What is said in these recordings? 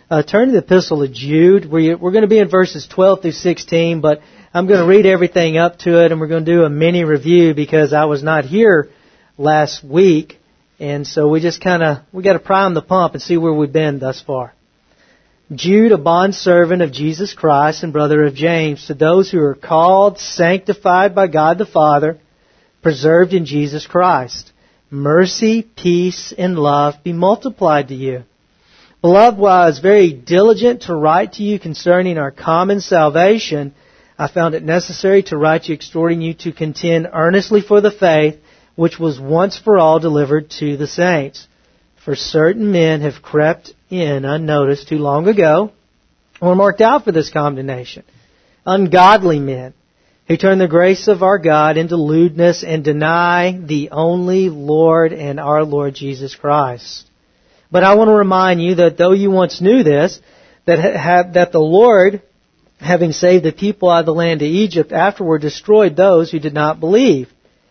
turn to the Epistle of Jude. We're going to be in verses 12 through 16, but I'm going to read everything up to it, and we're going to do a mini review because I was not here last week, and so we got to prime the pump and see where we've been thus far. Jude, a bondservant of Jesus Christ and brother of James, to those who are called, sanctified by God the Father, preserved in Jesus Christ. Mercy, peace, and love be multiplied to you. Beloved, while I was very diligent to write to you concerning our common salvation, I found it necessary to write you exhorting you to contend earnestly for the faith which was once for all delivered to the saints. For certain men have crept in unnoticed too long ago, and were marked out for this condemnation. Ungodly men, who turn the grace of our God into lewdness and deny the only Lord and our Lord Jesus Christ. But I want to remind you that though you once knew this, that the Lord, having saved the people out of the land of Egypt, afterward destroyed those who did not believe.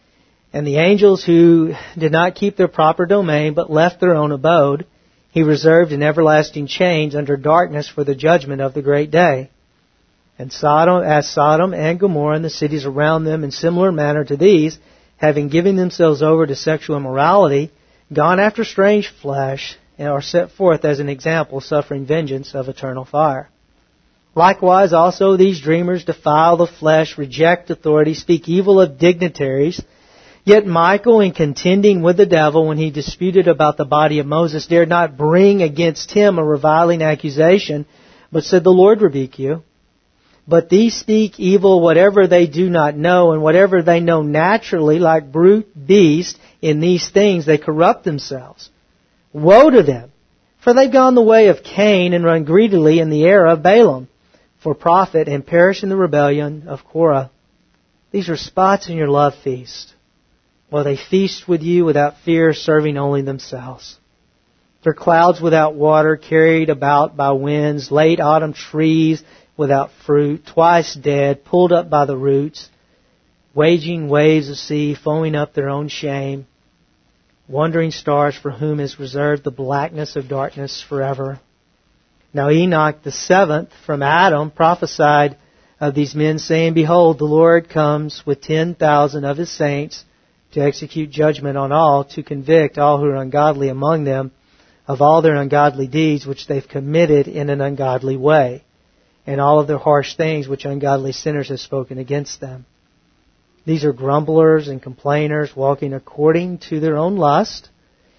And the angels who did not keep their proper domain, but left their own abode, He reserved in everlasting chains under darkness for the judgment of the great day. And Sodom and Gomorrah and the cities around them in similar manner to these, having given themselves over to sexual immorality, gone after strange flesh, and are set forth as an example, suffering vengeance of eternal fire. Likewise also these dreamers defile the flesh, reject authority, speak evil of dignitaries. Yet Michael, in contending with the devil when he disputed about the body of Moses, dared not bring against him a reviling accusation, but said, The Lord rebuke you. But these speak evil whatever they do not know, and whatever they know naturally, like brute beasts, in these things they corrupt themselves. Woe to them! For they've gone the way of Cain and run greedily in the error of Balaam for profit and perish in the rebellion of Korah. These are spots in your love feast, while they feast with you without fear, serving only themselves. They're clouds without water, carried about by winds, late autumn trees without fruit, twice dead, pulled up by the roots, waging waves of sea, foaming up their own shame, wandering stars for whom is reserved the blackness of darkness forever. Now Enoch, the seventh from Adam, prophesied of these men, saying, Behold, the Lord comes with 10,000 of His saints to execute judgment on all, to convict all who are ungodly among them of all their ungodly deeds which they've committed in an ungodly way, and all of their harsh things which ungodly sinners have spoken against them. These are grumblers and complainers, walking according to their own lust,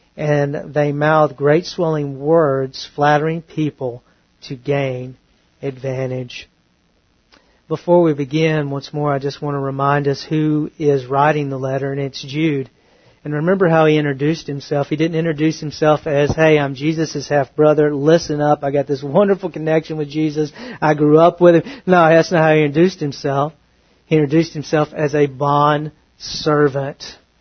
and they mouth great swelling words, flattering people to gain advantage. Before we begin, once more, I just want to remind us who is writing the letter, and it's Jude. And remember how he introduced himself. He didn't introduce himself as, hey, I'm Jesus' half-brother. Listen up. I got this wonderful connection with Jesus. I grew up with him. No, that's not how he introduced himself. He introduced himself as a bond servant.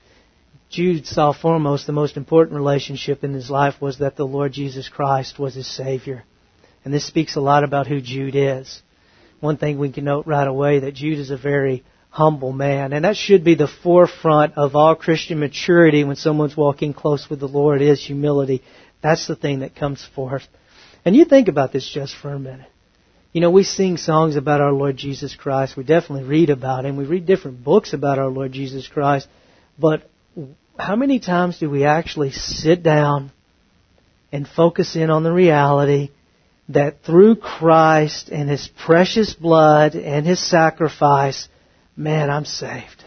Jude saw foremost the most important relationship in his life was that the Lord Jesus Christ was his Savior. And this speaks a lot about who Jude is. One thing we can note right away, that Jude is a very humble man. And that should be the forefront of all Christian maturity when someone's walking close with the Lord, is humility. That's the thing that comes forth. And you think about this just for a minute. You know, we sing songs about our Lord Jesus Christ. We definitely read about Him. We read different books about our Lord Jesus Christ. But how many times do we actually sit down and focus in on the reality that through Christ and His precious blood and His sacrifice, man, I'm saved.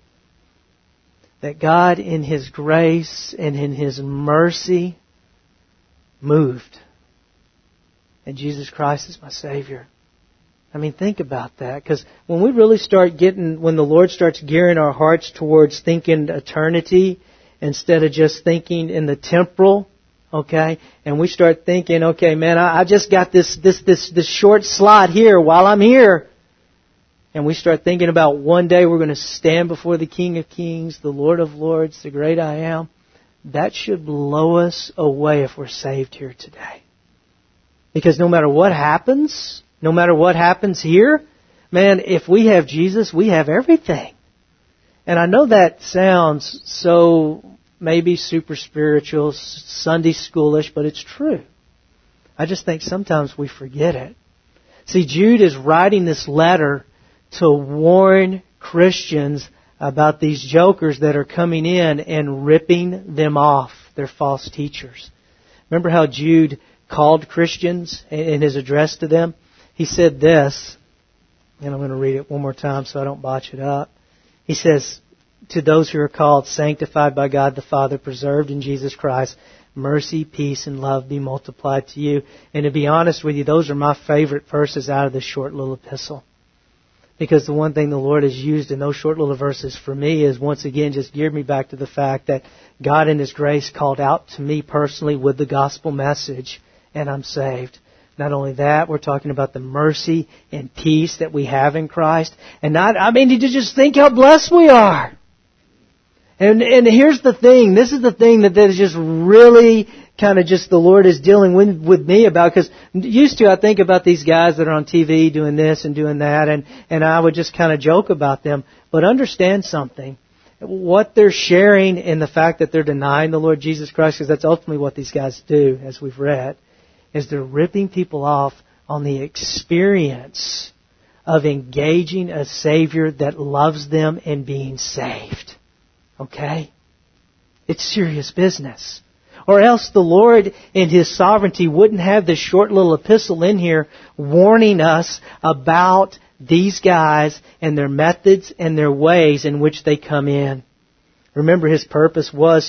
That God in His grace and in His mercy moved. And Jesus Christ is my Savior. I mean, think about that. Because when we really when the Lord starts gearing our hearts towards thinking eternity instead of just thinking in the temporal, okay, and we start thinking, okay, man, I just got this short slot here while I'm here. And we start thinking about one day we're going to stand before the King of Kings, the Lord of Lords, the great I Am. That should blow us away if we're saved here today. Because no matter what happens here, man, if we have Jesus, we have everything. And I know that sounds so maybe super spiritual, Sunday schoolish, but it's true. I just think sometimes we forget it. See, Jude is writing this letter to warn Christians about these jokers that are coming in and ripping them off, their false teachers. Remember how Jude called Christians in his address to them? He said this, and I'm going to read it one more time so I don't botch it up. He says, to those who are called, sanctified by God the Father, preserved in Jesus Christ, mercy, peace, and love be multiplied to you. And to be honest with you, those are my favorite verses out of this short little epistle. Because the one thing the Lord has used in those short little verses for me is once again just geared me back to the fact that God in His grace called out to me personally with the gospel message, and I'm saved. Not only that, we're talking about the mercy and peace that we have in Christ. And to just think how blessed we are. And here's the thing. This is the thing that is just really kind of just the Lord is dealing with me about. Because used to I think about these guys that are on TV doing this and doing that. And I would just kind of joke about them. But understand something. What they're sharing in the fact that they're denying the Lord Jesus Christ, because that's ultimately what these guys do, as we've read, is they're ripping people off on the experience of engaging a Savior that loves them and being saved. Okay? It's serious business. Or else the Lord in His sovereignty wouldn't have this short little epistle in here warning us about these guys and their methods and their ways in which they come in. Remember, His purpose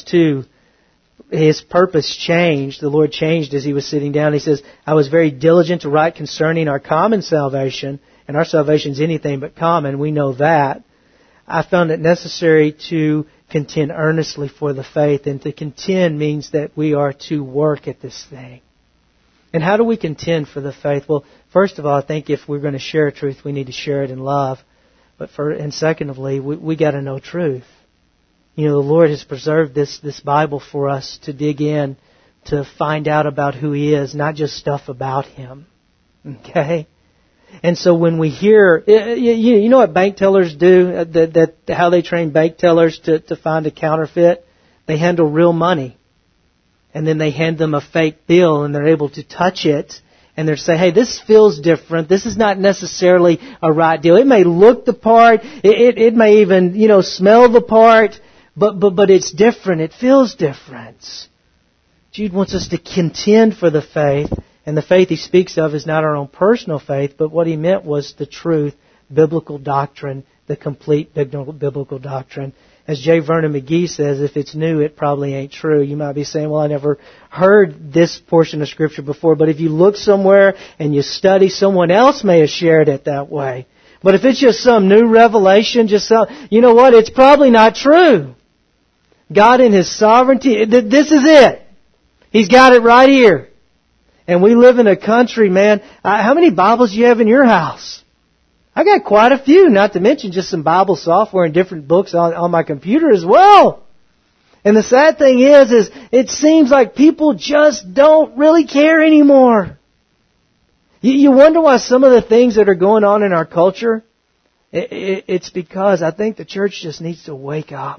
changed. The Lord changed as He was sitting down. He says, I was very diligent to write concerning our common salvation. And our salvation is anything but common. We know that. I found it necessary to contend earnestly for the faith. And to contend means that we are to work at this thing. And how do we contend for the faith? Well, first of all, I think if we're going to share truth, we need to share it in love. And secondly, we got to know truth. You know, the Lord has preserved this Bible for us to dig in, to find out about who He is, not just stuff about Him. Okay? And so when we hear, you know what bank tellers do, how they train bank tellers to find a counterfeit? They handle real money. And then they hand them a fake bill and they're able to touch it. And they say, hey, this feels different. This is not necessarily a right deal. It may look the part. It may even, smell the part. But it's different. It feels different. Jude wants us to contend for the faith. And the faith he speaks of is not our own personal faith, but what he meant was the truth, biblical doctrine, the complete biblical doctrine. As J. Vernon McGee says, if it's new, it probably ain't true. You might be saying, well, I never heard this portion of Scripture before. But if you look somewhere and you study, someone else may have shared it that way. But if it's just some new revelation, you know what? It's probably not true. God in His sovereignty, this is it. He's got it right here. And we live in a country, man. How many Bibles do you have in your house? I got quite a few, not to mention just some Bible software and different books on my computer as well. And the sad thing is it seems like people just don't really care anymore. You wonder why some of the things that are going on in our culture, it's because I think the church just needs to wake up.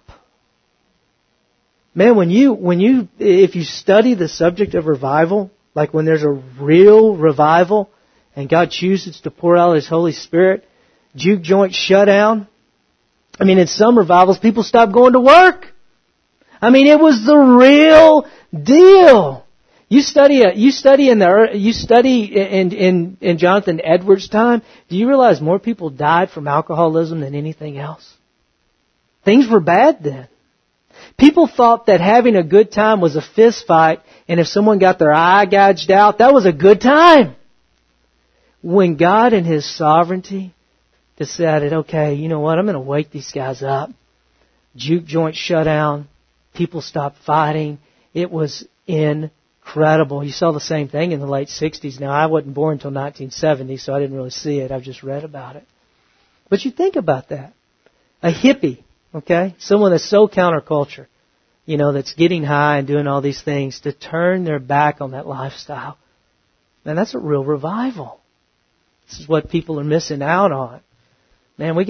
Man, if you study the subject of revival, like when there's a real revival and God chooses to pour out His Holy Spirit, juke joint shutdown. In some revivals, people stop going to work. It was the real deal. You study in Jonathan Edwards' time. Do you realize more people died from alcoholism than anything else? Things were bad then. People thought that having a good time was a fist fight, and if someone got their eye gouged out, that was a good time. When God in His sovereignty decided, okay, you know what, I'm going to wake these guys up. Juke joint shut down. People stopped fighting. It was incredible. You saw the same thing in the late 60s. Now, I wasn't born until 1970, so I didn't really see it. I've just read about it. But you think about that. A hippie. Okay? Someone that's so counterculture, that's getting high and doing all these things, to turn their back on that lifestyle. Man, that's a real revival. This is what people are missing out on. Man, we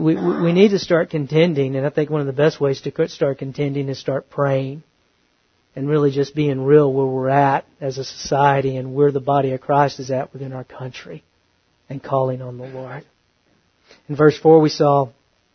need to start contending, and I think one of the best ways to start contending is start praying. and really just being real where we're at as a society and where the body of Christ is at within our country and calling on the Lord. In verse 4 we saw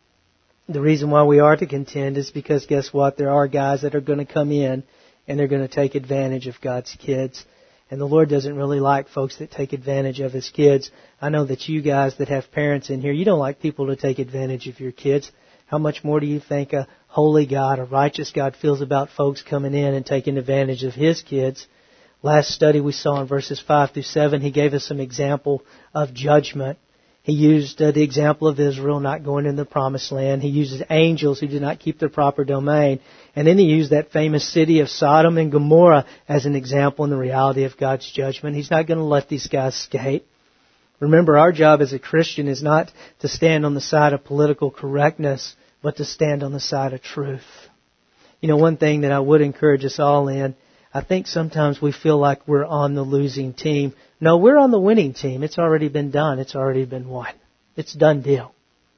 the reason why we are to contend is because guess what? There are guys that are going to come in and they're going to take advantage of God's kids. And the Lord doesn't really like folks that take advantage of His kids. I know that you guys that have parents in here, you don't like people to take advantage of your kids. How much more do you think a holy God, a righteous God feels about folks coming in and taking advantage of His kids? Last study we saw in verses 5 through 7, He gave us some example of judgment. He used the example of Israel not going into the promised land. He uses angels who did not keep their proper domain. And then He used that famous city of Sodom and Gomorrah as an example in the reality of God's judgment. He's not going to let these guys escape. Remember, our job as a Christian is not to stand on the side of political correctness, but to stand on the side of truth. You know, one thing that I would encourage us all in, I think sometimes we feel like we're on the losing team. No, we're on the winning team. It's already been done. It's already been won. It's a done deal.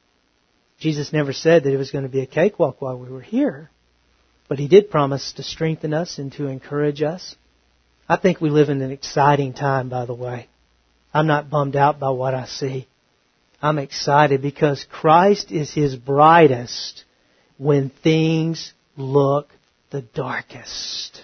Jesus never said that it was going to be a cakewalk while we were here. But He did promise to strengthen us and to encourage us. I think we live in an exciting time, by the way. I'm not bummed out by what I see. I'm excited because Christ is His brightest when things look the darkest.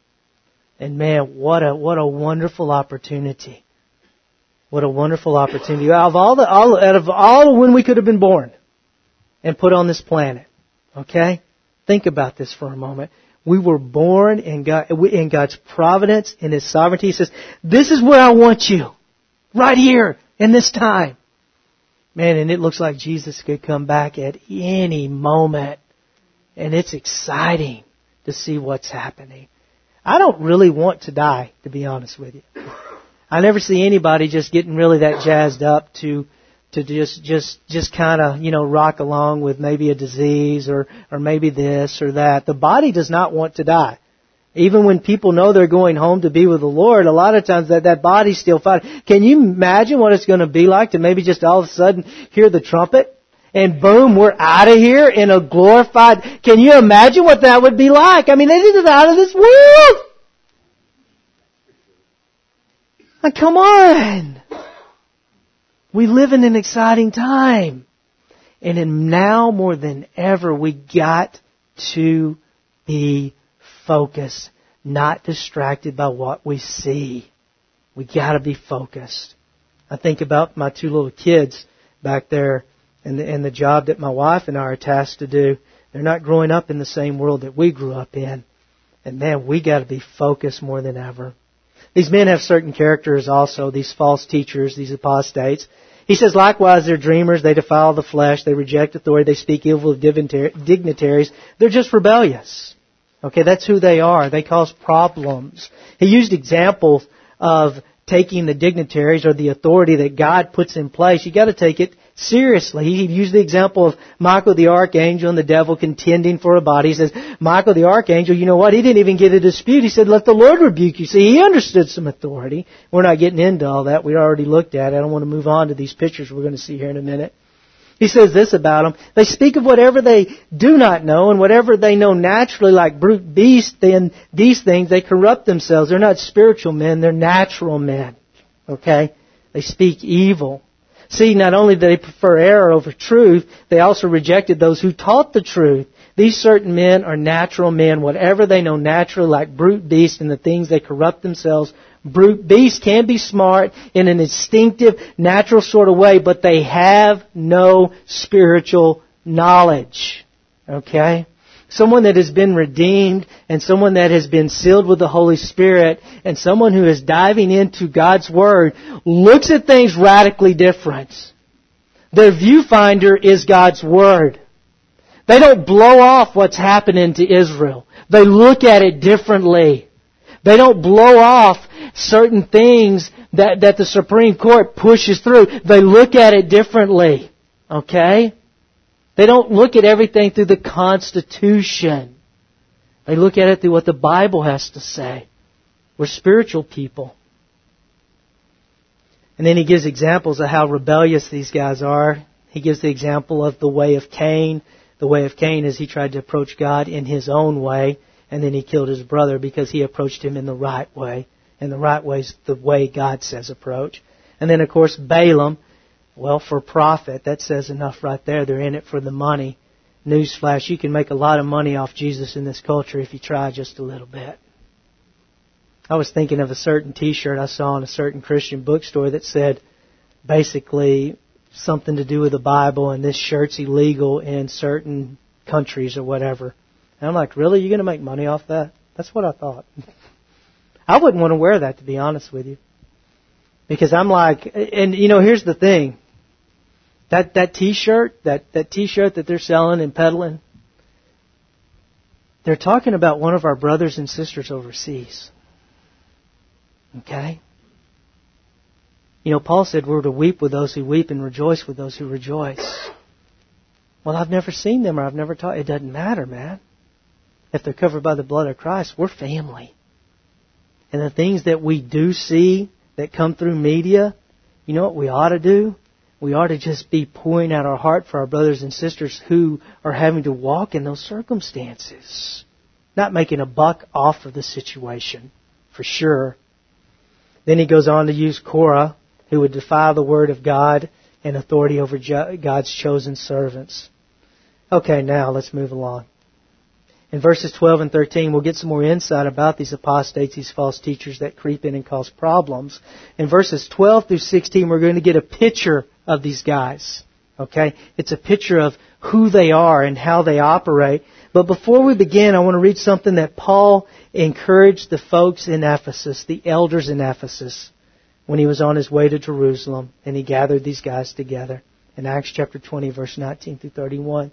And man, what a wonderful opportunity. What a wonderful opportunity. Out of all when we could have been born and put on this planet. Okay? Think about this for a moment. We were born in God's providence, in His sovereignty. He says, this is where I want you. Right here, in this time. Man, and it looks like Jesus could come back at any moment. And it's exciting to see what's happening. I don't really want to die, to be honest with you. I never see anybody just getting really that jazzed up to just kind of, rock along with maybe a disease or maybe this or that. The body does not want to die. Even when people know they're going home to be with the Lord, a lot of times that body's still fighting. Can you imagine what it's going to be like to maybe just all of a sudden hear the trumpet? And boom, we're out of here in a glorified... Can you imagine what that would be like? I mean, this is out of this world! Come on! We live in an exciting time. And now more than ever, we got to be focused, not distracted by what we see. We got to be focused. I think about my two little kids back there and the job that my wife and I are tasked to do. They're not growing up in the same world that we grew up in. And man, we got to be focused more than ever. These men have certain characters also, these false teachers, these apostates. He says, likewise, they're dreamers, they defile the flesh, they reject authority, they speak evil of dignitaries. They're just rebellious. Okay, that's who they are. They cause problems. He used examples of taking the dignitaries or the authority that God puts in place. You got to take it seriously. He used the example of Michael the archangel and the devil contending for a body. He says, Michael the archangel, you know what? He didn't even get a dispute. He said, let the Lord rebuke you. See, he understood some authority. We're not getting into all that. We already looked at it. I don't want to move on to these pictures we're going to see here in a minute. He says this about them. They speak of whatever they do not know, and whatever they know naturally like brute beasts, then these things, they corrupt themselves. They're not spiritual men, they're natural men. Okay? They speak evil. See, not only do they prefer error over truth, they also rejected those who taught the truth. These certain men are natural men, whatever they know naturally like brute beasts, and the things they corrupt themselves. Brute beasts can be smart in an instinctive, natural sort of way, but they have no spiritual knowledge. Okay? Someone that has been redeemed and someone that has been sealed with the Holy Spirit and someone who is diving into God's Word looks at things radically different. Their viewfinder is God's Word. They don't blow off what's happening to Israel. They look at it differently. They don't blow off certain things that the Supreme Court pushes through. They look at it differently. Okay? They don't look at everything through the Constitution. They look at it through what the Bible has to say. We're spiritual people. And then he gives examples of how rebellious these guys are. He gives the example of the way of Cain. The way of Cain is he tried to approach God in his own way. and then he killed his brother because he approached him in the right way. And the right way is the way God says approach. And then, of course, Balaam, well, for profit. That says enough right there. They're in it for the money. Newsflash, you can make a lot of money off Jesus in this culture if you try just a little bit. I was thinking of a certain T-shirt I saw in a certain Christian bookstore that said basically something to do with the Bible, and this shirt's illegal in certain countries or whatever. And I'm like, really? You're going to make money off that? That's what I thought. I wouldn't want to wear that, to be honest with you. Because I'm like, and here's the thing. That T-shirt, that T-shirt that they're selling and peddling, they're talking about one of our brothers and sisters overseas. Okay? Paul said we're to weep with those who weep and rejoice with those who rejoice. Well, I've never seen them or I've never taught. It doesn't matter, man. If they're covered by the blood of Christ, we're family. And the things that we do see that come through media, you know what we ought to do? We ought to just be pouring out our heart for our brothers and sisters who are having to walk in those circumstances. Not making a buck off of the situation, for sure. Then he goes on to use Korah, who would defy the word of God and authority over God's chosen servants. Okay, now let's move along. In verses 12 and 13, we'll get some more insight about these apostates, these false teachers that creep in and cause problems. In verses 12 through 16, we're going to get a picture of these guys. Okay? It's a picture of who they are and how they operate. But before we begin, I want to read something that Paul encouraged the folks in Ephesus, the elders in Ephesus, when he was on his way to Jerusalem, and he gathered these guys together. In Acts chapter 20, verse 19 through 31.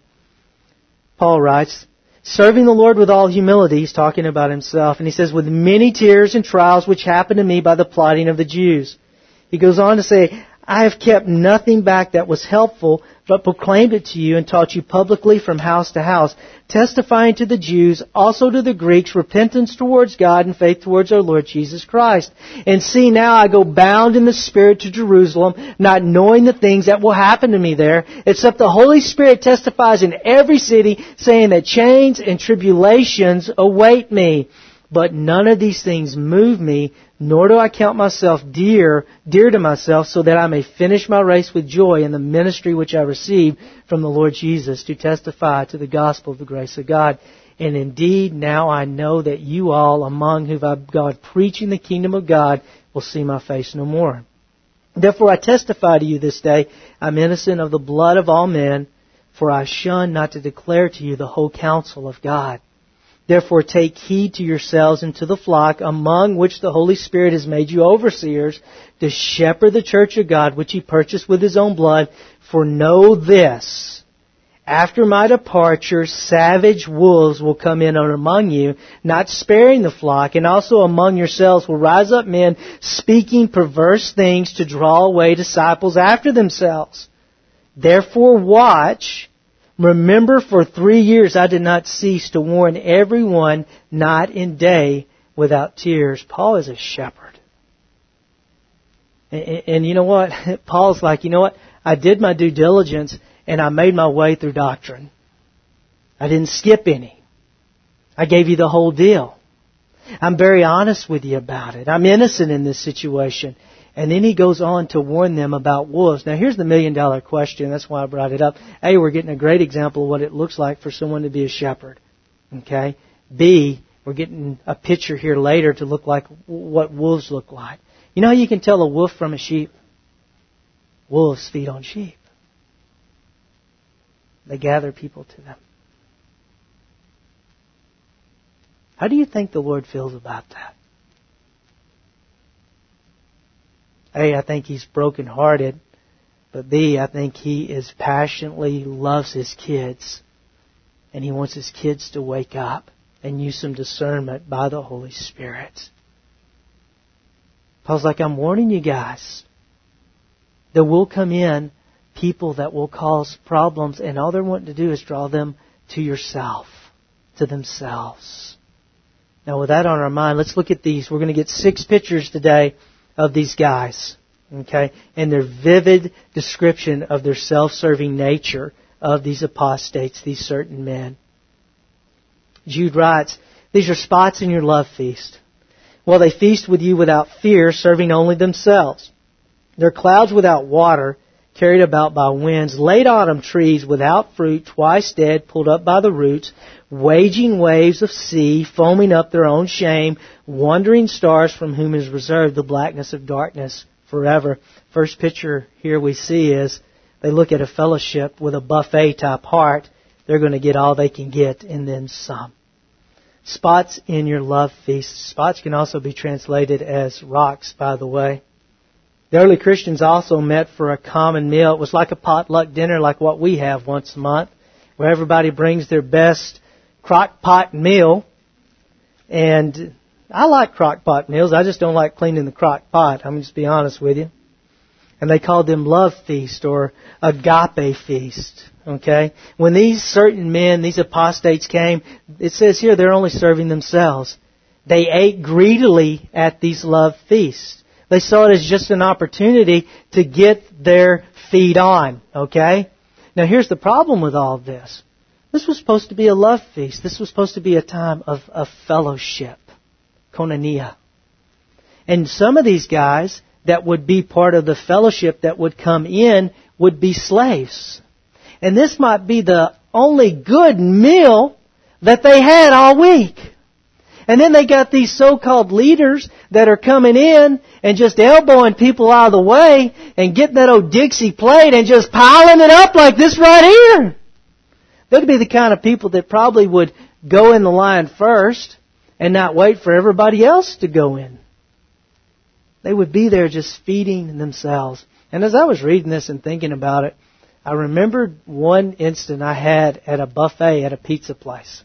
Paul writes, serving the Lord with all humility, he's talking about himself, and he says, with many tears and trials which happened to me by the plotting of the Jews. He goes on to say, I have kept nothing back that was helpful, but proclaimed it to you and taught you publicly from house to house, testifying to the Jews, also to the Greeks, repentance towards God and faith towards our Lord Jesus Christ. And see, now I go bound in the Spirit to Jerusalem, not knowing the things that will happen to me there, except the Holy Spirit testifies in every city, saying that chains and tribulations await me. But none of these things move me, nor do I count myself dear to myself, so that I may finish my race with joy in the ministry which I received from the Lord Jesus to testify to the gospel of the grace of God. And indeed, now I know that you all, among whom I've God preaching the kingdom of God, will see my face no more. Therefore I testify to you this day, I'm innocent of the blood of all men, for I shun not to declare to you the whole counsel of God. Therefore take heed to yourselves and to the flock, among which the Holy Spirit has made you overseers, to shepherd the church of God, which He purchased with His own blood. For know this, after my departure, savage wolves will come in among you, not sparing the flock, and also among yourselves will rise up men speaking perverse things to draw away disciples after themselves. Therefore watch. Remember, for 3 years I did not cease to warn everyone, night and day, without tears. Paul is a shepherd. And you know what? Paul's like, you know what? I did my due diligence and I made my way through doctrine. I didn't skip any. I gave you the whole deal. I'm very honest with you about it. I'm innocent in this situation. And then he goes on to warn them about wolves. Now here's the $1 million question. That's why I brought it up. A, we're getting a great example of what it looks like for someone to be a shepherd. Okay? B, we're getting a picture here later to look like what wolves look like. You know how you can tell a wolf from a sheep? Wolves feed on sheep. They gather people to them. How do you think the Lord feels about that? A, I think He's brokenhearted. But B, I think He is passionately loves His kids. And He wants His kids to wake up and use some discernment by the Holy Spirit. Paul's like, I'm warning you guys. There will come in people that will cause problems, and all they're wanting to do is draw them to yourself, to themselves. Now with that on our mind, let's look at these. We're going to get 6 pictures today of these guys, okay, and their vivid description of their self-serving nature of these apostates, these certain men. Jude writes, These are spots in your love feast. Well, they feast with you without fear, serving only themselves. They're clouds without water, carried about by winds, late autumn trees without fruit, twice dead, pulled up by the roots, waging waves of sea, foaming up their own shame, wandering stars from whom is reserved the blackness of darkness forever. First picture here we see is they look at a fellowship with a buffet type heart. They're going to get all they can get and then some. Spots in your love feast. Spots can also be translated as rocks, by the way. The early Christians also met for a common meal. It was like a potluck dinner like what we have once a month, where everybody brings their best crock pot meal. And I like crock pot meals. I just don't like cleaning the crock pot. I'm just be honest with you. And they called them love feast or agape feast. Okay? When these certain men, these apostates came, it says here they're only serving themselves. They ate greedily at these love feasts. They saw it as just an opportunity to get their feed on. Okay? Now here's the problem with all of this. This was supposed to be a love feast. This was supposed to be a time of fellowship. Koinonia. And some of these guys that would be part of the fellowship that would come in would be slaves. And this might be the only good meal that they had all week. And then they got these so-called leaders that are coming in and just elbowing people out of the way and getting that old Dixie plate and just piling it up like this right here. They'd be the kind of people that probably would go in the line first and not wait for everybody else to go in. They would be there just feeding themselves. And as I was reading this and thinking about it, I remembered one instant I had at a buffet at a pizza place.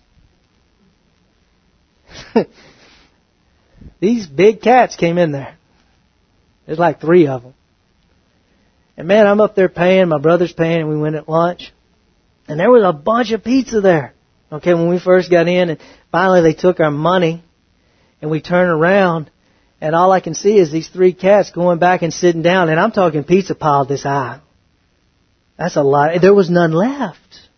These big cats came in there. There's like 3 of them. And man, I'm up there paying, my brother's paying, and we went at lunch. And there was a bunch of pizza there. Okay, when we first got in, and finally they took our money, and we turned around, and all I can see is these 3 cats going back and sitting down, and I'm talking pizza pile this high. That's a lot. There was none left.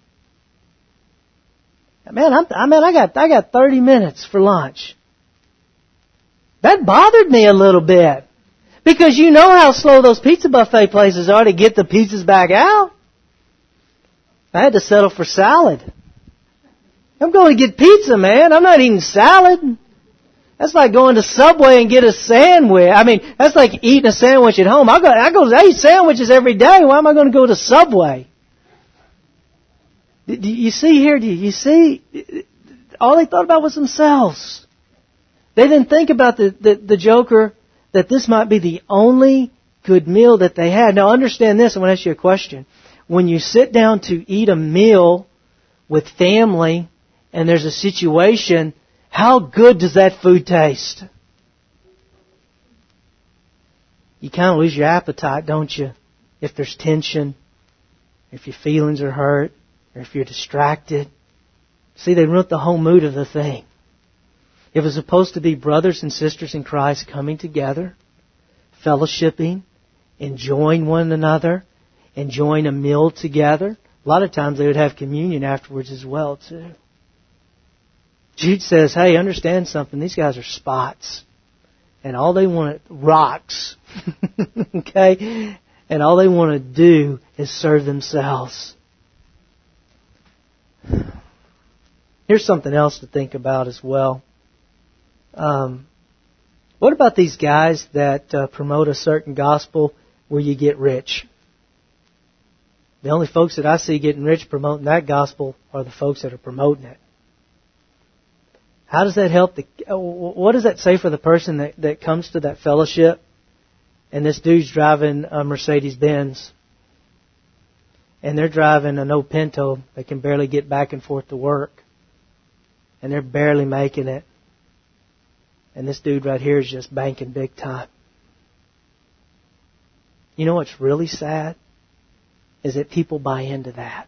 Man, I got 30 minutes for lunch. That bothered me a little bit. Because you know how slow those pizza buffet places are to get the pizzas back out. I had to settle for salad. I'm going to get pizza, man. I'm not eating salad. That's like going to Subway and get a sandwich. I mean, that's like eating a sandwich at home. I eat sandwiches every day. Why am I going to go to Subway? Do you see here? Do you see? All they thought about was themselves. They didn't think about the joker, that this might be the only good meal that they had. Now understand this, I want to ask you a question. When you sit down to eat a meal with family and there's a situation, how good does that food taste? You kind of lose your appetite, don't you? If there's tension, if your feelings are hurt, or if you're distracted. See, they ruined the whole mood of the thing. It was supposed to be brothers and sisters in Christ coming together, fellowshipping, enjoying one another, enjoying a meal together. A lot of times they would have communion afterwards as well, too. Jude says, hey, understand something. These guys are spots. And all they want, rocks. Okay? And all they want to do is serve themselves. Here's something else to think about as well. What about these guys that promote a certain gospel where you get rich? The only folks that I see getting rich promoting that gospel are the folks that are promoting it. How does that help? What does that say for the person that comes to that fellowship and this dude's driving a Mercedes-Benz and they're driving an old Pinto that can barely get back and forth to work and they're barely making it, and this dude right here is just banking big time? You know what's really sad? Is that people buy into that.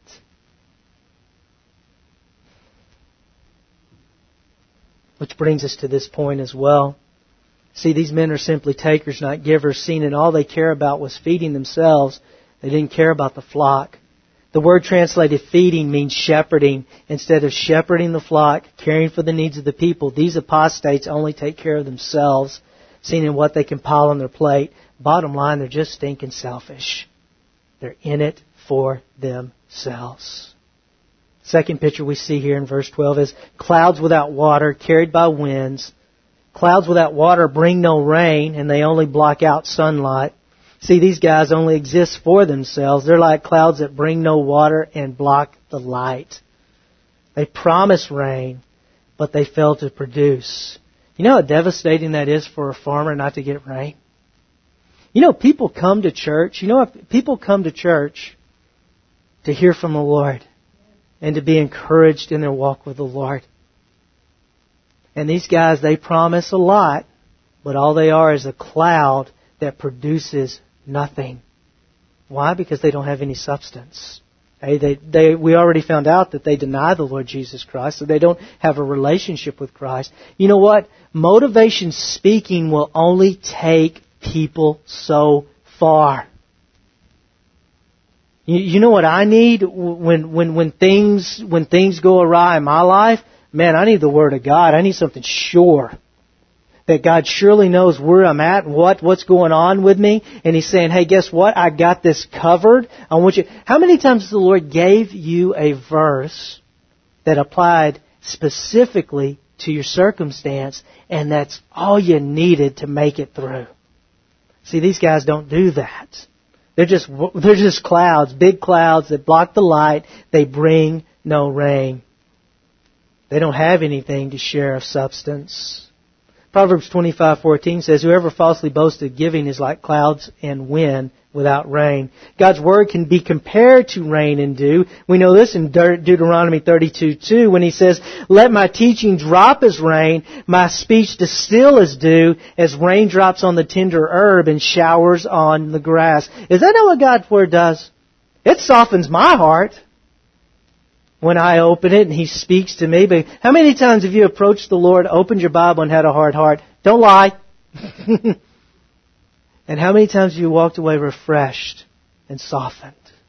Which brings us to this point as well. See, these men are simply takers, not givers, seeing that all they care about was feeding themselves. They didn't care about the flock. The word translated feeding means shepherding. Instead of shepherding the flock, caring for the needs of the people, these apostates only take care of themselves, seeing what they can pile on their plate. Bottom line, they're just stinking selfish. They're in it for themselves. Second picture we see here in verse 12 is clouds without water, carried by winds. Clouds without water bring no rain, and they only block out sunlight. See, these guys only exist for themselves. They're like clouds that bring no water and block the light. They promise rain, but they fail to produce. You know how devastating that is for a farmer not to get rain? You know, people come to church. People come to church to hear from the Lord and to be encouraged in their walk with the Lord. And these guys, they promise a lot, but all they are is a cloud that produces nothing. Why? Because they don't have any substance. We already found out that they deny the Lord Jesus Christ, so they don't have a relationship with Christ. You know what? Motivation speaking will only take people so far. You know what I need when things go awry in my life? Man, I need the Word of God. I need something sure. That God surely knows where I'm at and what's going on with me. And He's saying, hey, guess what? I got this covered. I want you. How many times the Lord gave you a verse that applied specifically to your circumstance, and that's all you needed to make it through? See, these guys don't do that. They're just clouds, big clouds that block the light. They bring no rain. They don't have anything to share of substance. Proverbs 25:14 says, whoever falsely boasts of giving is like clouds and wind without rain. God's Word can be compared to rain and dew. We know this in Deuteronomy 32:2 when He says, let my teaching drop as rain, my speech distill as dew, as raindrops on the tender herb and showers on the grass. Is that not what God's Word does? It softens my heart when I open it and He speaks to me. But how many times have you approached the Lord, opened your Bible and had a hard heart? Don't lie. And how many times have you walked away refreshed and softened?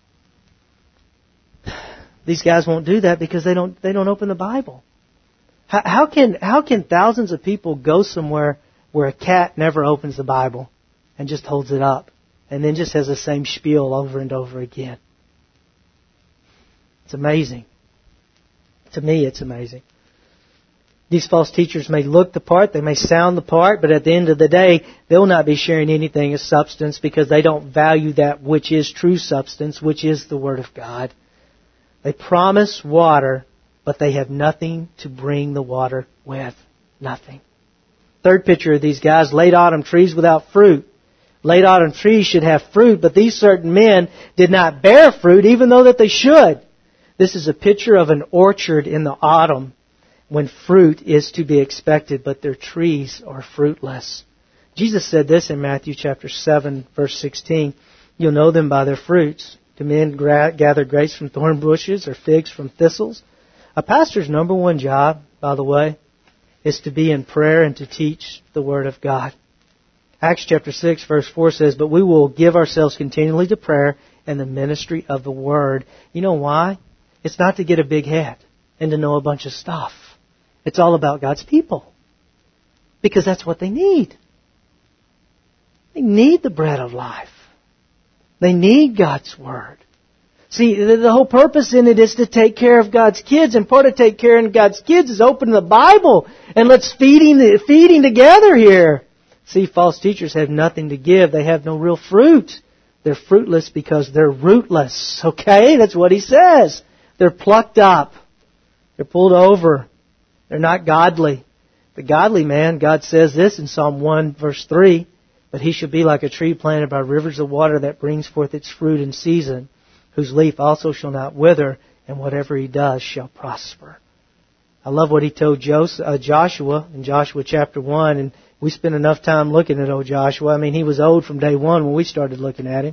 These guys won't do that because they don't open the Bible. How can thousands of people go somewhere where a cat never opens the Bible and just holds it up and then just has the same spiel over and over again? It's amazing. To me, it's amazing. These false teachers may look the part, they may sound the part, but at the end of the day, they'll not be sharing anything as substance because they don't value that which is true substance, which is the Word of God. They promise water, but they have nothing to bring the water with. Nothing. Third picture of these guys, late autumn trees without fruit. Late autumn trees should have fruit, but these certain men did not bear fruit, even though that they should. This is a picture of an orchard in the autumn when fruit is to be expected, but their trees are fruitless. Jesus said this in Matthew chapter 7, verse 16. You'll know them by their fruits. Do men gather grapes from thorn bushes or figs from thistles? A pastor's number one job, by the way, is to be in prayer and to teach the Word of God. Acts chapter 6, verse 4 says, but we will give ourselves continually to prayer and the ministry of the Word. You know why? It's not to get a big head and to know a bunch of stuff. It's all about God's people. Because that's what they need. They need the bread of life. They need God's Word. See, the whole purpose in it is to take care of God's kids. And part of take care of God's kids is opening the Bible. And let's feeding together here. See, false teachers have nothing to give. They have no real fruit. They're fruitless because they're rootless. Okay? That's what He says. They're plucked up. They're pulled over. They're not godly. The godly man, God says this in Psalm 1 verse 3, but he shall be like a tree planted by rivers of water that brings forth its fruit in season, whose leaf also shall not wither, and whatever he does shall prosper. I love what He told Joshua in Joshua chapter 1, and we spent enough time looking at old Joshua. I mean, he was old from day one when we started looking at him.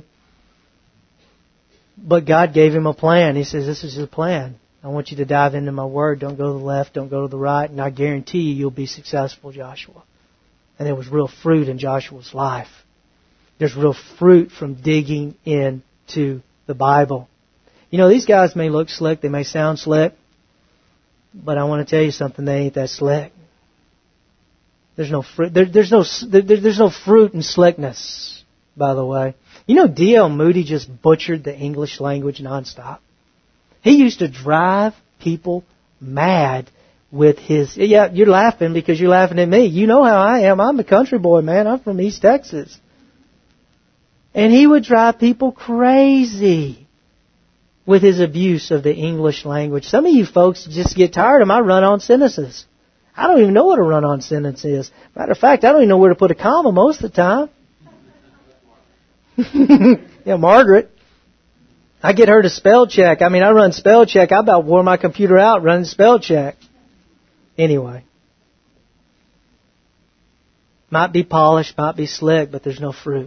But God gave him a plan. He says, this is the plan. I want you to dive into my Word. Don't go to the left. Don't go to the right. And I guarantee you'll be successful, Joshua. And there was real fruit in Joshua's life. There's real fruit from digging into the Bible. You know, these guys may look slick, they may sound slick, but I want to tell you something, they ain't that slick. There's no fruit. There's no fruit in slickness, by the way. You know, D.L. Moody just butchered the English language nonstop. He used to drive people mad with his... Yeah, you're laughing because you're laughing at me. You know how I am. I'm a country boy, man. I'm from East Texas. And he would drive people crazy with his abuse of the English language. Some of you folks just get tired of my run-on sentences. I don't even know what a run-on sentence is. Matter of fact, I don't even know where to put a comma most of the time. Yeah, Margaret. I get her to spell check. I mean, I run spell check. I about wore my computer out running spell check. Anyway. Might be polished, might be slick, but there's no fruit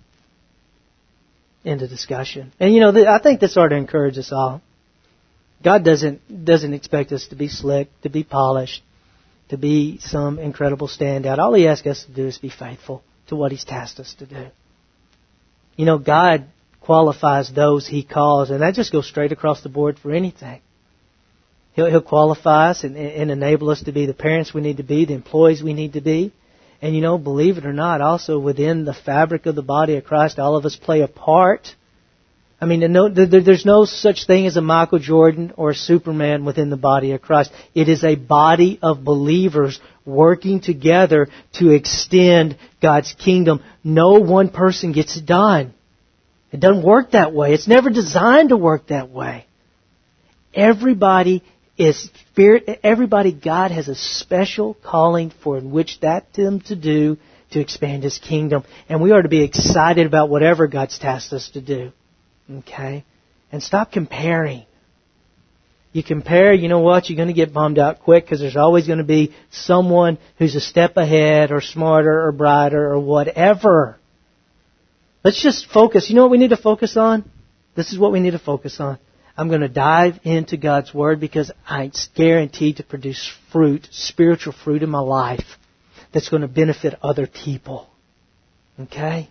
in the discussion. And you know, I think this ought to encourage us all. God doesn't expect us to be slick, to be polished, to be some incredible standout. All He asks us to do is be faithful to what He's tasked us to do. You know, God qualifies those He calls, and that just goes straight across the board for anything. He'll qualify us and enable us to be the parents we need to be, the employees we need to be. And you know, believe it or not, also within the fabric of the body of Christ, all of us play a part. I mean, there's no such thing as a Michael Jordan or a Superman within the body of Christ. It is a body of believers working together to extend God's kingdom. No one person gets it done. It doesn't work that way. It's never designed to work that way. Everybody is spirit. Everybody, God has a special calling for which that them to do to expand His kingdom. And we are to be excited about whatever God's tasked us to do. Okay? And stop comparing. You compare, you know what? You're going to get bummed out quick because there's always going to be someone who's a step ahead or smarter or brighter or whatever. Let's just focus. You know what we need to focus on? This is what we need to focus on. I'm going to dive into God's Word because it's guaranteed to produce fruit, spiritual fruit in my life that's going to benefit other people. Okay?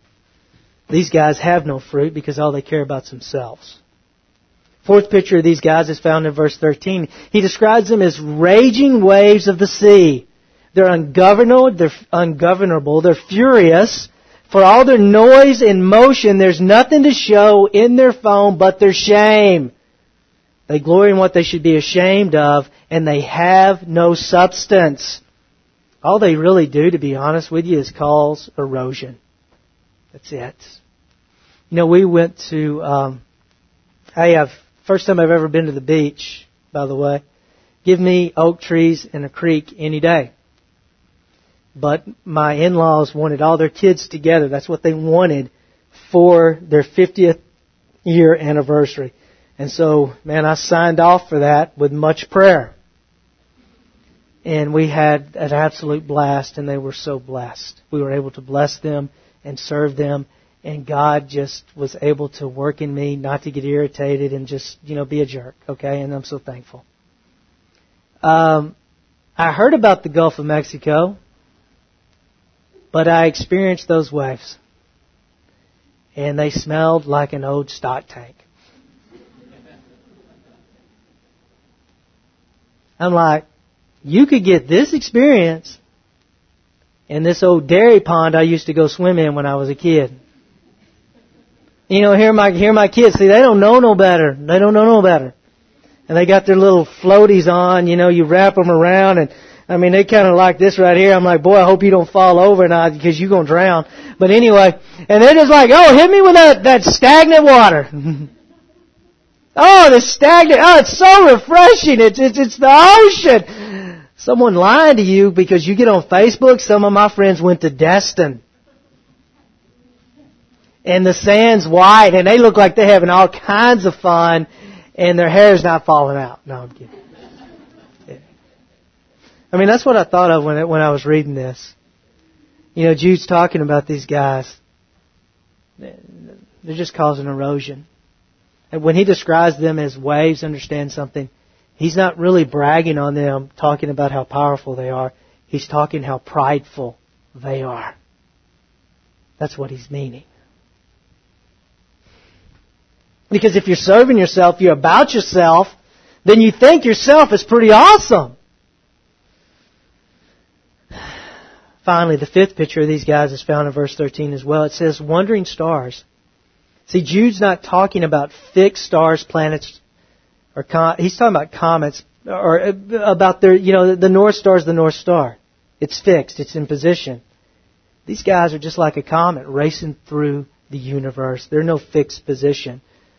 These guys have no fruit because all they care about is themselves. Fourth picture of these guys is found in verse 13. He describes them as raging waves of the sea. They're ungovernable, they're furious. For all their noise and motion, there's nothing to show in their foam but their shame. They glory in what they should be ashamed of, and they have no substance. All they really do, to be honest with you, is cause erosion. That's it. You know, we went to... first time I've ever been to the beach, by the way. Give me oak trees and a creek any day. But my in-laws wanted all their kids together. That's what they wanted for their 50th year anniversary. And so, man, I signed off for that with much prayer. And we had an absolute blast, and they were so blessed. We were able to bless them and serve them. And God just was able to work in me not to get irritated and just, be a jerk. Okay? And I'm so thankful. I heard about the Gulf of Mexico. But I experienced those waves. And they smelled like an old stock tank. I'm like, you could get this experience in this old dairy pond I used to go swim in when I was a kid. Here my kids, see, they don't know no better. They don't know no better. And they got their little floaties on, you wrap them around and they kind of like this right here. I'm like, boy, I hope you don't fall over now because you're going to drown. But anyway, and they're just like, oh, hit me with that stagnant water. Oh, the stagnant, it's so refreshing. It's the ocean. Someone lying to you because you get on Facebook. Some of my friends went to Destin. And the sand's white and they look like they're having all kinds of fun and their hair's not falling out. No, I'm kidding. That's what I thought of when I was reading this. Jude's talking about these guys. They're just causing erosion. And when he describes them as waves, understand something. He's not really bragging on them, talking about how powerful they are. He's talking how prideful they are. That's what he's meaning. Because if you're serving yourself, you're about yourself, then you think yourself is pretty awesome. Finally, the fifth picture of these guys is found in verse 13 as well. It says, wandering stars. See, Jude's not talking about fixed stars, planets, or he's talking about comets, or about their, the North Star is the North Star. It's fixed. It's in position. These guys are just like a comet racing through the universe. They're no fixed position.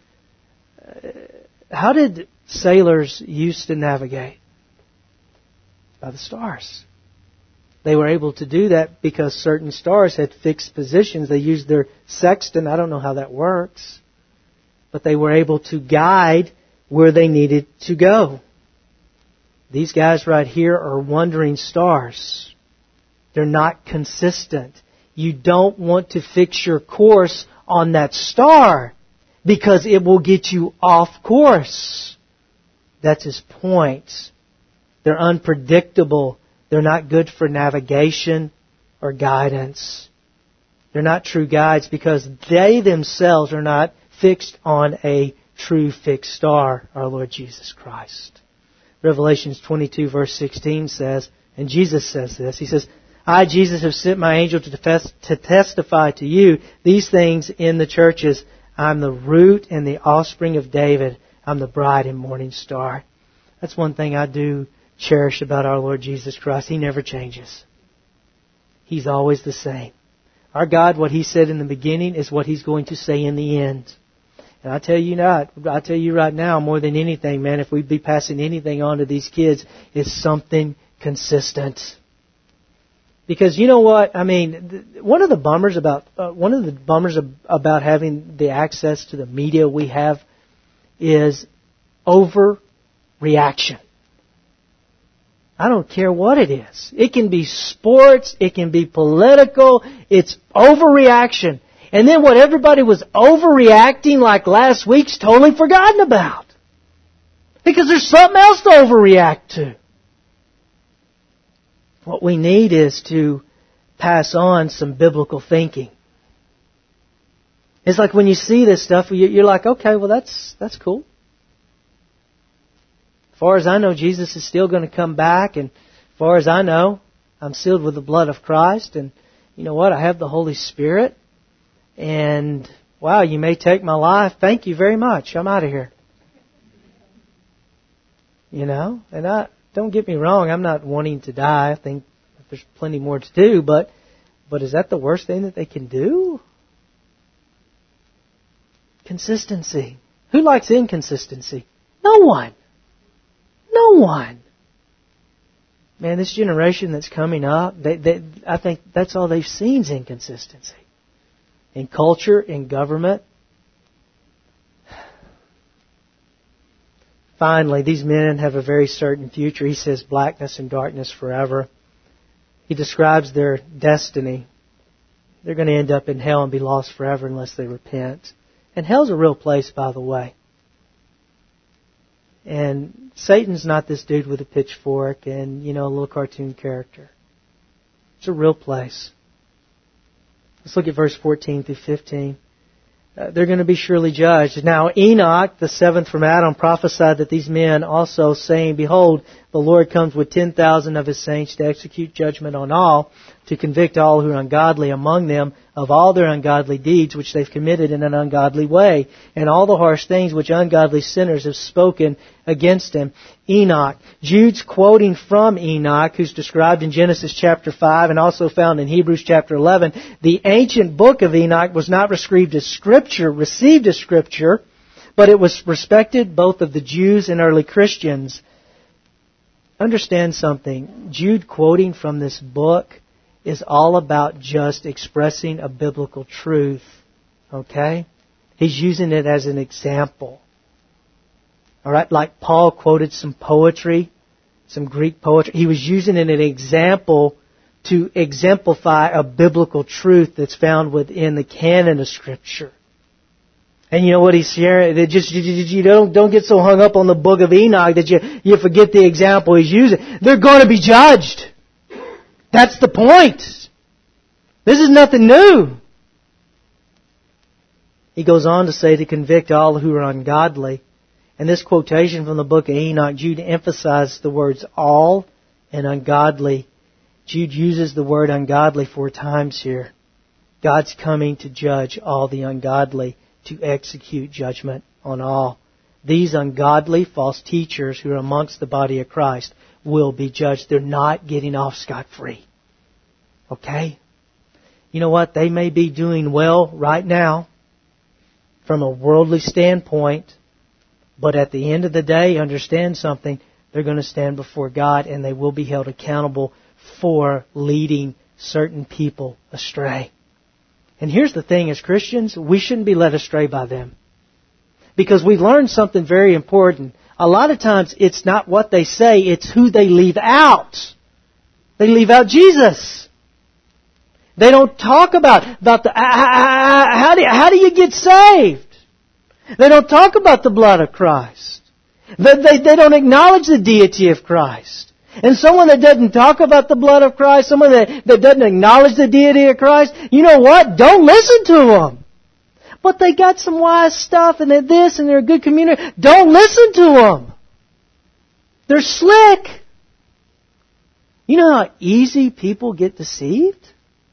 How did sailors used to navigate? By the stars. They were able to do that because certain stars had fixed positions. They used their sextant. I don't know how that works. But they were able to guide where they needed to go. These guys right here are wandering stars. They're not consistent. You don't want to fix your course on that star because it will get you off course. That's his point. They're unpredictable. They're not good for navigation or guidance. They're not true guides because they themselves are not fixed on a true fixed star, our Lord Jesus Christ. Revelations 22 verse 16 says, and Jesus says this, He says, I, Jesus, have sent my angel to testify to you these things in the churches. I'm the root and the offspring of David. I'm the bride and morning star. That's one thing I do cherish about our Lord Jesus Christ. He never changes. He's always the same. Our God, what He said in the beginning is what He's going to say in the end. And I tell you right now, more than anything, man, if we'd be passing anything on to these kids, it's something consistent. Because you know what? I mean, one of the bummers about having the access to the media we have is overreaction. I don't care what it is. It can be sports. It can be political. It's overreaction. And then what everybody was overreacting like last week's totally forgotten about. Because there's something else to overreact to. What we need is to pass on some biblical thinking. It's like when you see this stuff, you're like, okay, well that's cool. As far as I know, Jesus is still going to come back. And as far as I know, I'm sealed with the blood of Christ. And you know what? I have the Holy Spirit. And wow, you may take my life. Thank you very much. I'm out of here. And don't get me wrong. I'm not wanting to die. I think there's plenty more to do. But is that the worst thing that they can do? Consistency. Who likes inconsistency? No one. No one. Man, this generation that's coming up, I think that's all they've seen is inconsistency. In culture, in government. Finally, these men have a very certain future. He says blackness and darkness forever. He describes their destiny. They're going to end up in hell and be lost forever unless they repent. And hell's a real place, by the way. And Satan's not this dude with a pitchfork and, a little cartoon character. It's a real place. Let's look at verse 14 through 15. They're going to be surely judged. Now Enoch, the seventh from Adam, prophesied that these men also, saying, Behold, the Lord comes with 10,000 of His saints to execute judgment on all, to convict all who are ungodly among them of all their ungodly deeds which they've committed in an ungodly way, and all the harsh things which ungodly sinners have spoken against Him. Enoch. Jude's quoting from Enoch, who's described in Genesis chapter 5 and also found in Hebrews chapter 11. The ancient book of Enoch was not received as Scripture, but it was respected both of the Jews and early Christians. Understand something. Jude quoting from this book is all about just expressing a biblical truth. Okay? He's using it as an example. Alright? Like Paul quoted some poetry, some Greek poetry. He was using it as an example to exemplify a biblical truth that's found within the canon of Scripture. And you know what he's sharing? You don't get so hung up on the book of Enoch that you forget the example he's using. They're going to be judged. That's the point. This is nothing new. He goes on to say to convict all who are ungodly. And this quotation from the book of Enoch, Jude emphasizes the words all and ungodly. Jude uses the word ungodly 4 times here. God's coming to judge all the ungodly, to execute judgment on all. These ungodly false teachers who are amongst the body of Christ will be judged. They're not getting off scot-free. Okay? You know what? They may be doing well right now from a worldly standpoint, but at the end of the day, understand something, they're going to stand before God and they will be held accountable for leading certain people astray. And here's the thing, as Christians, we shouldn't be led astray by them. Because we've learned something very important. A lot of times it's not what they say, it's who they leave out. They leave out Jesus. They don't talk about the how do you get saved? They don't talk about the blood of Christ. They don't acknowledge the deity of Christ. And someone that doesn't talk about the blood of Christ, someone that doesn't acknowledge the deity of Christ, you know what? Don't listen to them. But they got some wise stuff and they're this and they're a good community. Don't listen to them. They're slick. You know how easy people get deceived?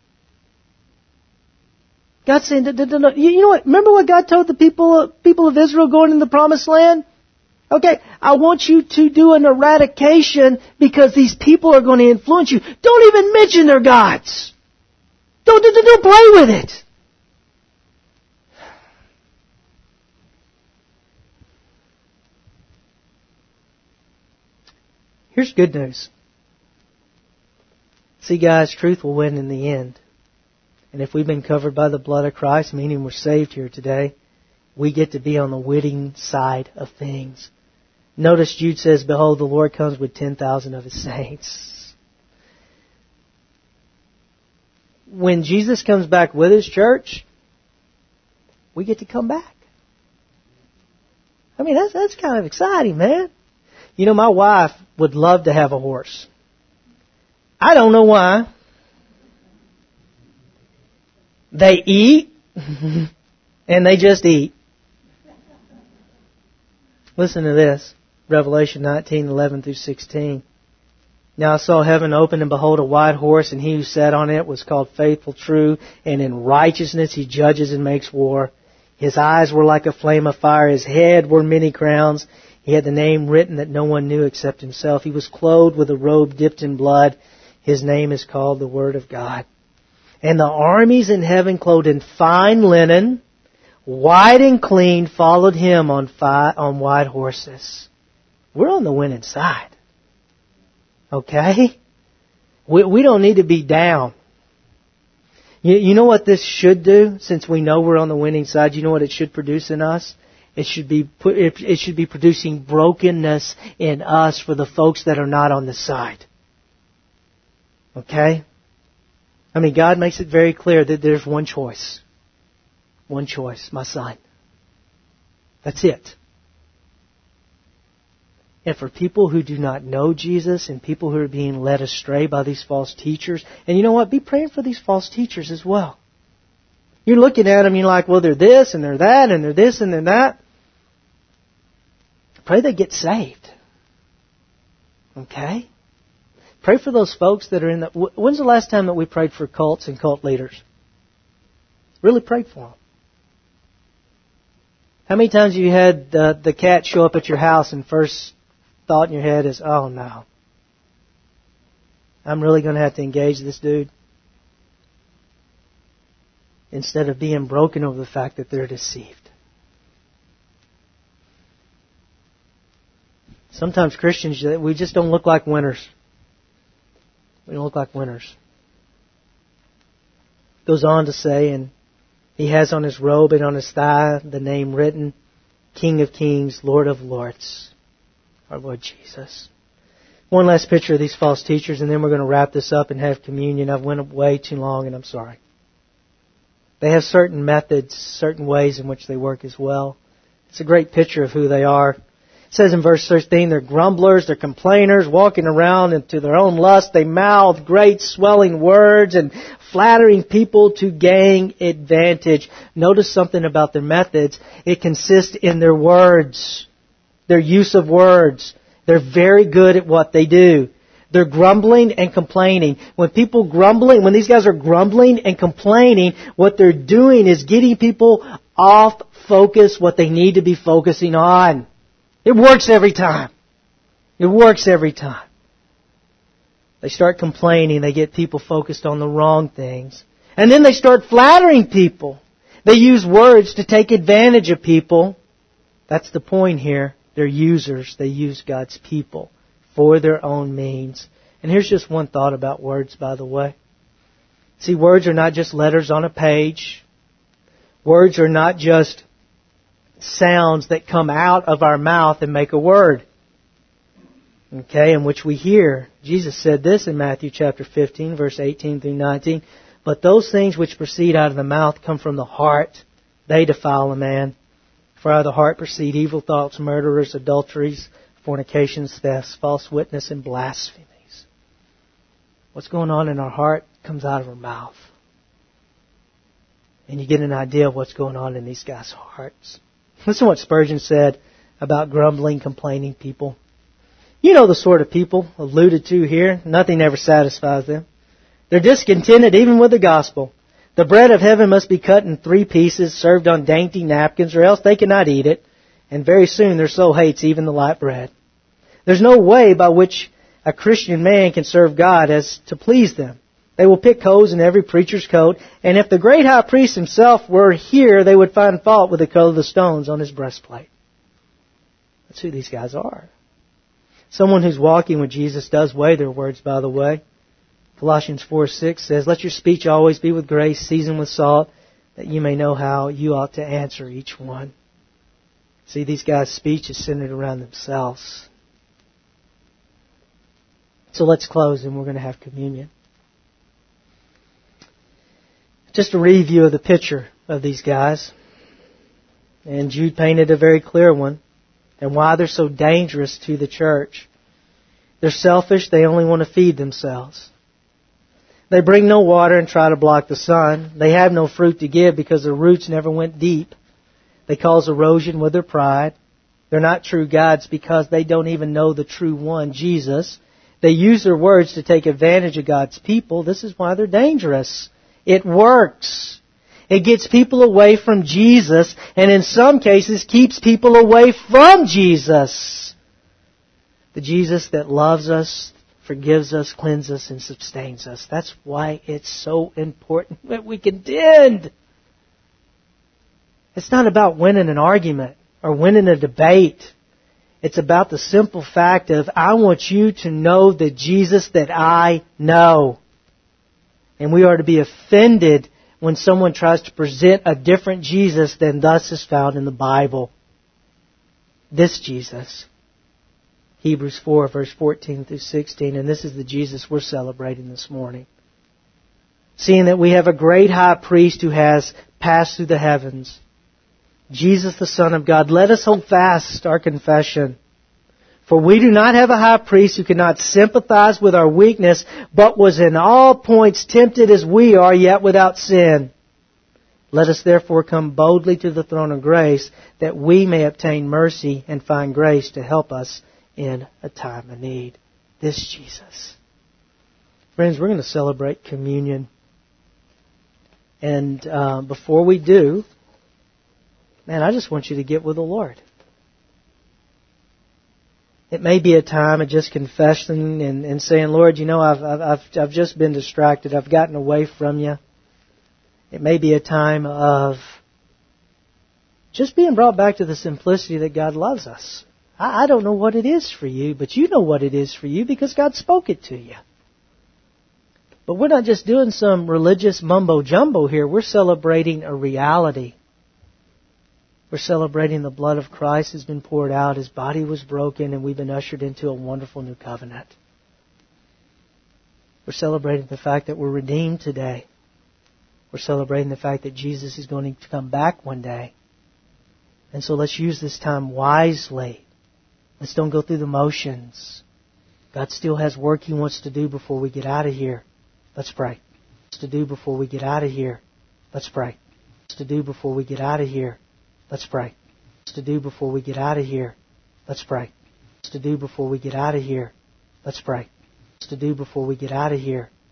God's saying, you know what? Remember what God told the people of Israel going in the Promised Land? Okay, I want you to do an eradication because these people are going to influence you. Don't even mention their gods. Don't play with it. Here's good news. See, guys, truth will win in the end. And if we've been covered by the blood of Christ, meaning we're saved here today, we get to be on the winning side of things. Notice Jude says, behold, the Lord comes with 10,000 of His saints. When Jesus comes back with His church, we get to come back. I mean, that's kind of exciting, man. You know, my wife would love to have a horse. I don't know why. They eat, and they just eat. Listen to this. Revelation 19:11-16. Now I saw heaven open, and behold, a white horse, and he who sat on it was called Faithful, True, and in righteousness he judges and makes war. His eyes were like a flame of fire. His head were many crowns. He had the name written that no one knew except himself. He was clothed with a robe dipped in blood. His name is called the Word of God. And the armies in heaven, clothed in fine linen, white and clean, followed Him on white horses. We're on the winning side. Okay? We don't need to be down. You know what this should do? Since we know we're on the winning side, you know what it should produce in us? It should be producing brokenness in us for the folks that are not on the side. Okay? I mean, God makes it very clear that there's one choice. One choice, my son. That's it. And for people who do not know Jesus and people who are being led astray by these false teachers, and you know what? Be praying for these false teachers as well. You're looking at them, you're like, well, they're this and they're that and they're this and they're that. Pray they get saved. Okay? Pray for those folks that are in the... When's the last time that we prayed for cults and cult leaders? Really prayed for them. How many times have you had the cat show up at your house and first thought in your head is, oh no, I'm really going to have to engage this dude? Instead of being broken over the fact that they're deceived. Sometimes Christians, we just don't look like winners. We don't look like winners. Goes on to say, and he has on his robe and on his thigh the name written, King of Kings, Lord of Lords, our Lord Jesus. One last picture of these false teachers, and then we're going to wrap this up and have communion. I've went way too long, and I'm sorry. They have certain methods, certain ways in which they work as well. It's a great picture of who they are. It says in verse 13, they're grumblers, they're complainers, walking around into their own lust. They mouth great swelling words and flattering people to gain advantage. Notice something about their methods. It consists in their words, their use of words. They're very good at what they do. They're grumbling and complaining. When these guys are grumbling and complaining, what they're doing is getting people off focus what they need to be focusing on. It works every time. It works every time. They start complaining. They get people focused on the wrong things. And then they start flattering people. They use words to take advantage of people. That's the point here. They're users. They use God's people for their own means. And here's just one thought about words, by the way. See, words are not just letters on a page. Words are not just sounds that come out of our mouth and make a word. Okay, in which we hear. Jesus said this in Matthew chapter 15, verse 18 through 19. But those things which proceed out of the mouth come from the heart. They defile a man. For out of the heart proceed evil thoughts, murderers, adulteries, fornications, thefts, false witness, and blasphemies. What's going on in our heart comes out of our mouth. And you get an idea of what's going on in these guys' hearts. Listen to what Spurgeon said about grumbling, complaining people. You know the sort of people alluded to here. Nothing ever satisfies them. They're discontented even with the gospel. The bread of heaven must be cut in 3 pieces, served on dainty napkins, or else they cannot eat it. And very soon their soul hates even the light bread. There's no way by which a Christian man can serve God as to please them. They will pick holes in every preacher's coat, and if the great high priest himself were here, they would find fault with the color of the stones on his breastplate. That's who these guys are. Someone who's walking with Jesus does weigh their words, by the way. Colossians 4:6 says, let your speech always be with grace, seasoned with salt, that you may know how you ought to answer each one. See, these guys' speech is centered around themselves. So let's close and we're going to have communion. Just a review of the picture of these guys. And Jude painted a very clear one. And why they're so dangerous to the church. They're selfish. They only want to feed themselves. They bring no water and try to block the sun. They have no fruit to give because their roots never went deep. They cause erosion with their pride. They're not true gods because they don't even know the true one, Jesus. They use their words to take advantage of God's people. This is why they're dangerous. It works. It gets people away from Jesus, and in some cases keeps people away from Jesus. The Jesus that loves us, forgives us, cleanses us, and sustains us. That's why it's so important that we contend. It's not about winning an argument or winning a debate. It's about the simple fact of, I want you to know the Jesus that I know. And we are to be offended when someone tries to present a different Jesus than thus is found in the Bible. This Jesus. Hebrews 4, verse 14 through 16. And this is the Jesus we're celebrating this morning. Seeing that we have a great high priest who has passed through the heavens, Jesus the Son of God, let us hold fast our confession. For we do not have a high priest who cannot sympathize with our weakness, but was in all points tempted as we are, yet without sin. Let us therefore come boldly to the throne of grace, that we may obtain mercy and find grace to help us in a time of need. This Jesus. Friends, we're going to celebrate communion. And before we do, man, I just want you to get with the Lord. It may be a time of just confessing and saying, Lord, you know, I've just been distracted. I've gotten away from you. It may be a time of just being brought back to the simplicity that God loves us. I don't know what it is for you, but you know what it is for you because God spoke it to you. But we're not just doing some religious mumbo-jumbo here. We're celebrating a reality. We're celebrating the blood of Christ has been poured out. His body was broken, and we've been ushered into a wonderful new covenant. We're celebrating the fact that we're redeemed today. We're celebrating the fact that Jesus is going to come back one day. And so let's use this time wisely Let's don't go through the motions. God still has work He wants to do before we get out of here. Let's pray. To do before we get out of here. Let's pray. To do before we get out of here. Let's pray. To do before we get out of here. Let's pray. To do before we get out of here. Let's pray. To do before we get out of here.